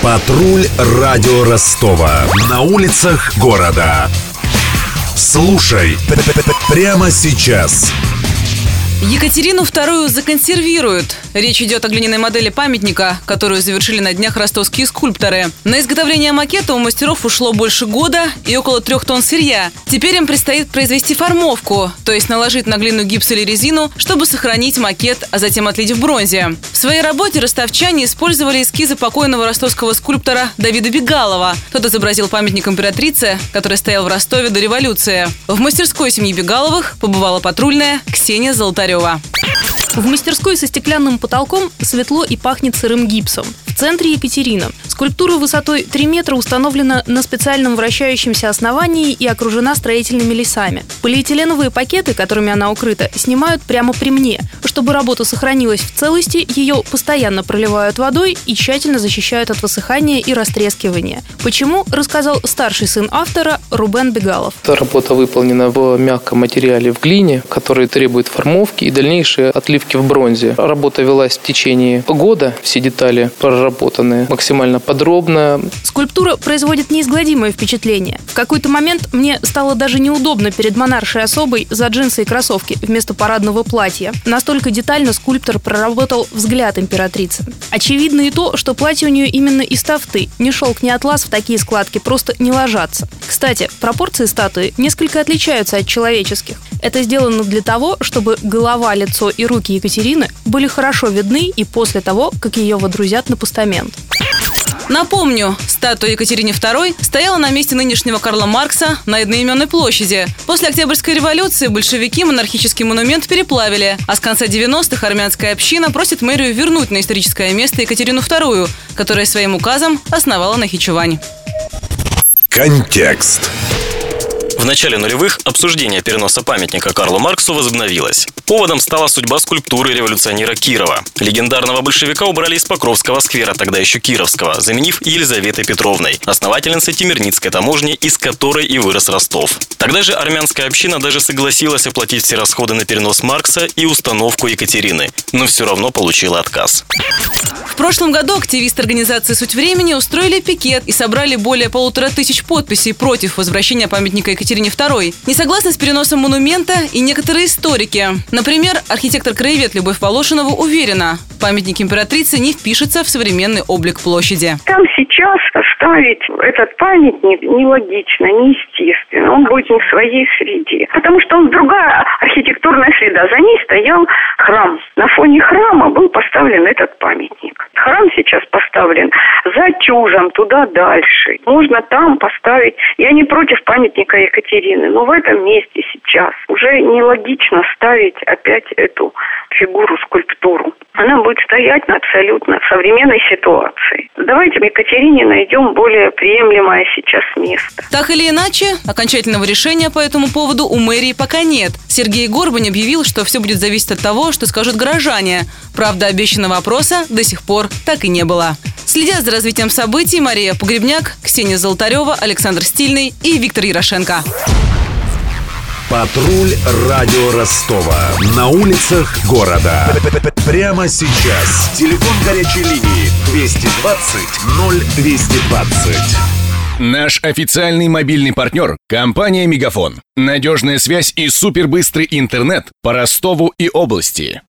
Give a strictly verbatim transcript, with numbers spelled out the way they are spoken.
Патруль радио Ростова. На улицах города. Слушай прямо сейчас. Екатерину вторую законсервируют. Речь идет о глиняной модели памятника, которую завершили на днях ростовские скульпторы. На изготовление макета у мастеров ушло больше года и около трех тонн сырья. Теперь им предстоит произвести формовку, то есть наложить на глину гипс или резину, чтобы сохранить макет, а затем отлить в бронзе. В своей работе ростовчане использовали эскизы покойного ростовского скульптора Давида Бегалова. Тот изобразил памятник императрице, который стоял в Ростове до революции. В мастерской семьи Бегаловых побывала патрульная Ксения Золотарева. В мастерской со стеклянным потолком светло и пахнет сырым гипсом. В центре Екатерина. Скульптура высотой три метра установлена на специальном вращающемся основании и окружена строительными лесами. Полиэтиленовые пакеты, которыми она укрыта, снимают прямо при мне. Чтобы работа сохранилась в целости, ее постоянно проливают водой и тщательно защищают от высыхания и растрескивания. Почему, рассказал старший сын автора Рубен Бегалов. Эта работа выполнена в мягком материале, в глине, который требует формовки и дальнейшей отливки в бронзе. Работа велась в течение года, все детали проработаны максимально подробно. Скульптура производит неизгладимое впечатление. В какой-то момент мне стало даже неудобно перед монаршей особой за джинсы и кроссовки вместо парадного платья. Настолько детально скульптор проработал взгляд императрицы. Очевидно и то, что платье у нее именно из тафты. Ни шелк, ни атлас в такие складки просто не ложатся. Кстати, пропорции статуи несколько отличаются от человеческих. Это сделано для того, чтобы голова, лицо и руки Екатерины были хорошо видны и после того, как ее водрузят на постамент. Напомню, статуя Екатерине второй стояла на месте нынешнего Карла Маркса на одноименной площади. После Октябрьской революции большевики монархический монумент переплавили, а с конца девяностых армянская община просит мэрию вернуть на историческое место Екатерину вторую, которая своим указом основала Нахичевань. Контекст. В начале нулевых обсуждение переноса памятника Карлу Марксу возобновилось. Поводом стала судьба скульптуры революционера Кирова. Легендарного большевика убрали из Покровского сквера, тогда еще Кировского, заменив Елизаветой Петровной, основательницей Тимирницкой таможни, из которой и вырос Ростов. Тогда же армянская община даже согласилась оплатить все расходы на перенос Маркса и установку Екатерины, но все равно получила отказ. В прошлом году активисты организации «Суть времени» устроили пикет и собрали более полутора тысяч подписей против возвращения памятника Екатерине второй. Не согласны с переносом монумента и некоторые историки. Например, архитектор-краевед Любовь Волошинова уверена, памятник императрице не впишется в современный облик площади. Там сейчас ставить этот памятник нелогично, неестественно. Он будет не в своей среде. Потому что он другая архитектурная среда. За ней стоял храм. На фоне храма был поставлен этот памятник. Храм сейчас поставлен за Тюжем, туда дальше. Можно там поставить. Я не против памятника Екатерины, но в этом месте сейчас уже нелогично ставить опять эту фигуру, скульптуру. Она будет стоять на абсолютно современной ситуации. Давайте в Екатерине найдем более приемлемое сейчас место. Так или иначе, окончательного решения по этому поводу у мэрии пока нет. Сергей Горбань объявил, что все будет зависеть от того, что скажут горожане. Правда, обещанного опроса до сих пор так и не было. Следят за развитием событий Мария Погребняк, Ксения Золотарева, Александр Стильный и Виктор Ярошенко. Патруль радио Ростова. На улицах города. Прямо сейчас. Телефон горячей линии двести двадцать ноль двести двадцать. Наш официальный мобильный партнер – компания «Мегафон». Надежная связь и супербыстрый интернет по Ростову и области.